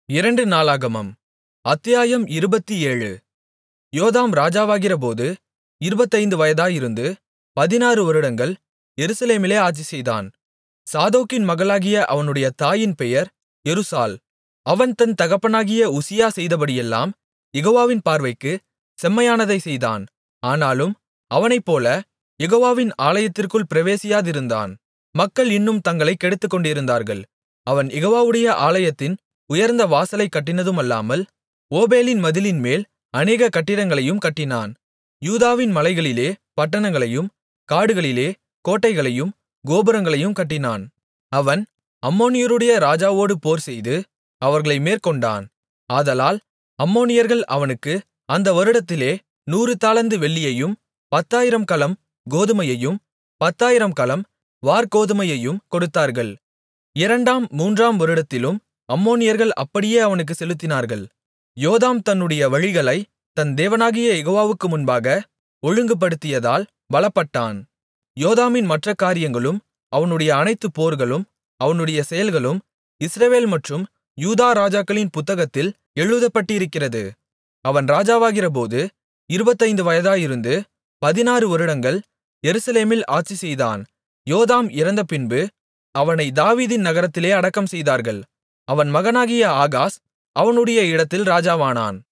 2 நாளாகமம் அத்தியாயம் 27. யோதாம் ராஜாவாகிறபோது 25 வயதாயிருந்து 16 வருடங்கள் எருசலேமிலே ஆட்சிசெய்தான். சாதோக்கின் மகளாகிய அவனுடைய தாயின் பெயர் எருசாள். அவன் தன் தகப்பனாகிய உசியா செய்தபடியெல்லாம் யெகோவாவின் பார்வைக்குச் செம்மையானதைச் செய்தான். ஆனாலும் அவனைப்போல யெகோவாவின் ஆலயத்திற்குள் பிரவேசியாதிருந்தான். மக்கள் இன்னும் தங்களைக் கெடுத்துக்கொண்டிருந்தார்கள். அவன் யெகோவாவுடைய ஆலயத்தின் உயர்ந்த வாசலைக் கட்டினதுமல்லாமல் ஓபேலின் மதிலின்மேல் அநேக கட்டிடங்களையும் கட்டினான். யூதாவின் மலைகளிலே பட்டணங்களையும் காடுகளிலே கோட்டைகளையும் கோபுரங்களையும் கட்டினான். அவன் அம்மோனியருடைய ராஜாவோடு போர்செய்து அவர்களை மேற்கொண்டான். ஆதலால் அம்மோனியர்கள் அவனுக்கு அந்த வருடத்திலே 100 தாலந்து வெள்ளியையும் 10,000 கலம் கோதுமையையும் 10,000 கலம் வாற்கோதுமையையும் கொடுத்தார்கள். 2ஆம் 3ஆம் வருடத்திலும் அம்மோனியர்கள் அப்படியே அவனுக்குச் செலுத்தினார்கள். யோதாம் தன்னுடைய வழிகளைத் தன் தேவனாகிய யெகோவாவுக்கு முன்பாக ஒழுங்குபடுத்தியதால் பலப்பட்டான். யோதாமின் மற்ற காரியங்களும் அவனுடைய அனைத்து போர்களும் அவனுடைய செயல்களும் இஸ்ரவேல் மற்றும் யூதா ராஜாக்களின் புத்தகத்தில் எழுதப்பட்டிருக்கிறது. அவன் ராஜாவாகிறபோது 25 வயதாயிருந்து 16 வருடங்கள் எருசலேமில் ஆட்சிசெய்தான். யோதாம் இறந்தபின்பு அவனை தாவீதின் நகரத்திலே அடக்கம் செய்தார்கள். அவன் மகனாகிய ஆகாஸ் அவனுடைய இடத்தில் ராஜாவானான்.